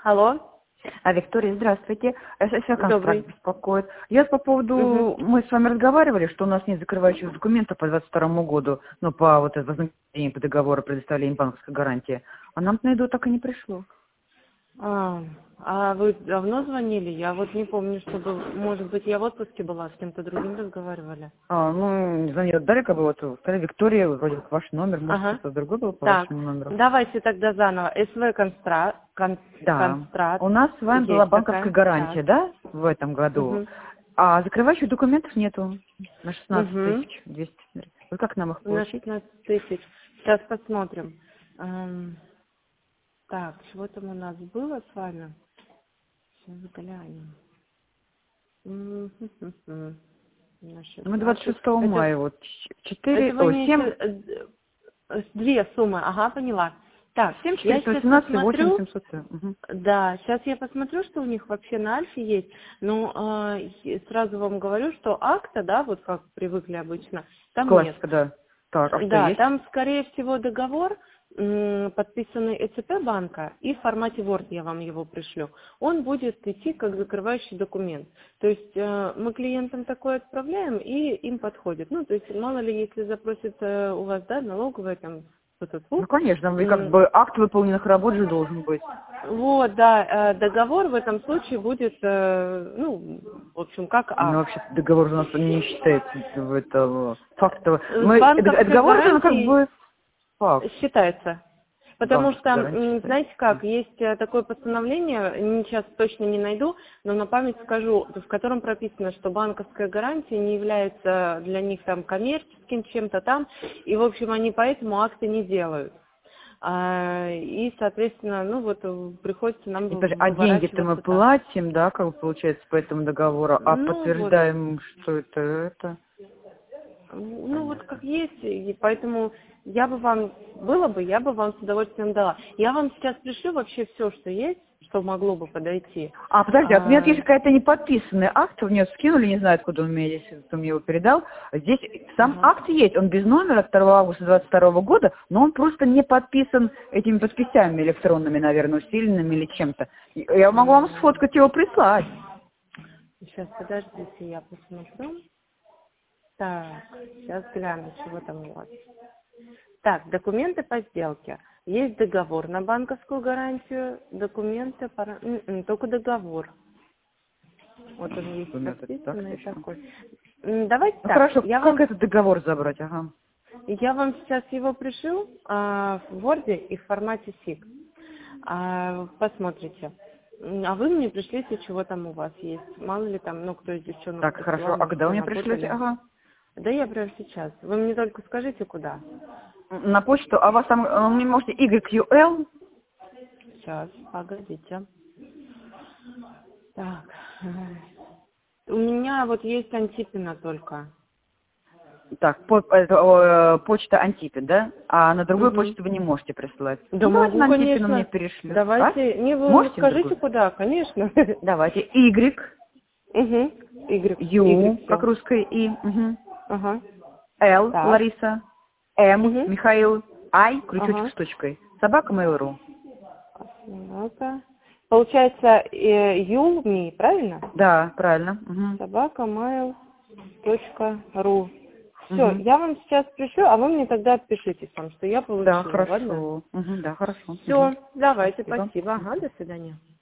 Алло. Виктория, здравствуйте. СССР Добрый. контракт беспокоит. Я по поводу, мы с вами разговаривали, что у нас нет закрывающих документов по 22 году, ну, по вот вознаграждению по договору предоставления банковской гарантии. А нам на еду так и не пришло. А вы давно звонили? Я вот не помню, чтобы, может быть, я в отпуске была, с кем-то другим разговаривали. Ну, не знаю, дали как бы вот, сказали, Виктория, вроде как ваш номер, может, кто-то другой был по Так, вашему номеру. давайте тогда заново. СВ Да. Констрат. У нас с вами была Есть банковская такая. гарантия, да, в этом году? А закрывающих документов нету на 16 200. Вот как нам их На получить? 16 тысяч. Сейчас посмотрим. Так, чего там у нас было с вами? Сейчас глянем. На Мы 16. 26 мая, вот, Это вы 7, имеете две суммы, ага, поняла. Так, я сейчас 418 и посмотрю. 8700. Да, сейчас я посмотрю, что у них вообще на Альфе есть. Но сразу вам говорю, что акта, да, вот как привыкли обычно, там нет. Классика, да. Так, а что Да, есть? там, скорее всего, договор, подписанный ЭЦП банка, и в формате Word я вам его пришлю. Он будет идти как закрывающий документ. То есть мы клиентам такое отправляем, и им подходит. Ну, то есть, мало ли, если запросит у вас, да, налоговая, там, Ну, конечно, и как бы акт выполненных работ же должен быть. Вот, да, договор в этом случае будет, ну, в общем, как акт. Ну, вообще договор у нас не считается это фактово. С банковской Договор это как гарантией бы факт. считается. Потому что, Банковская гарантия знаете считается. как, есть такое постановление, сейчас точно не найду, но на память скажу, в котором прописано, что банковская гарантия не является для них там коммерческим чем-то там, и, в общем, они поэтому акты не делают. И, соответственно, ну вот приходится нам А деньги-то мы выворачиваться так. платим, да, как бы получается по этому договору, а Ну вот. подтверждаем, что это. Ну вот как есть, и поэтому я бы вам с удовольствием дала. Я вам сейчас пришлю вообще все, что есть, что могло бы подойти. Подожди, у меня есть какая-то неподписанный акт, вы мне скинули, не знаю, откуда он мне здесь, кто мне его передал. Здесь сам акт есть, он без номера 2 августа 22 года, но он просто не подписан этими подписями электронными, наверное, усиленными или чем-то. Я могу вам сфоткать его прислать. Сейчас, подождите, я посмотрю. Так, сейчас гляну, чего там у вас. Так, документы по сделке. Есть договор на банковскую гарантию, документы, только договор. Вот он есть подписанный такой. Давайте так. Хорошо, как этот договор забрать? Я вам сейчас его пришлю в Word и в формате SIG. Посмотрите. А вы мне пришлите, чего там у вас есть. Мало ли там, ну, кто из девчонок. Так, хорошо. А когда вы мне пришлете? Да я прямо сейчас. Вы мне только скажите, куда. На почту, а у вас там, мне можете YQL? Сейчас, погодите. Так. У меня вот есть Антипина только. Так, почта Антипин, да? А на другую почту вы не можете присылать? Да могу, конечно. Мне перешлют. Давайте, не вы можете скажите, куда, конечно. Давайте. Y. Y. U, как русское И. Л, Лариса. М, Михаил. I, крючочек с точкой. Собака Mail.ru. Получается, Юлми, правильно? Да, правильно. Собака Mail.ru. Все, я вам сейчас пришлю, а вы мне тогда отпишитесь, что я получила. Да, хорошо. Да, хорошо. Все, давайте, спасибо. Ага, до свидания.